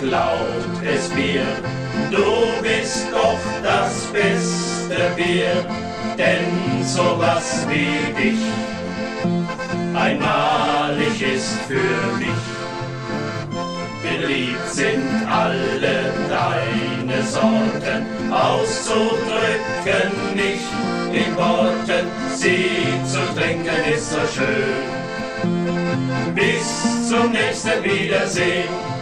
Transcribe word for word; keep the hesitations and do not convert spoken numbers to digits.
klaut es Bier. Du bist doch das beste Bier, denn sowas wie dich einmalig ist für mich. Beliebt sind alle deine Sorten, auszudrücken nicht in Worten, sie zu trinken ist so schön. Bis zum nächsten Wiedersehen.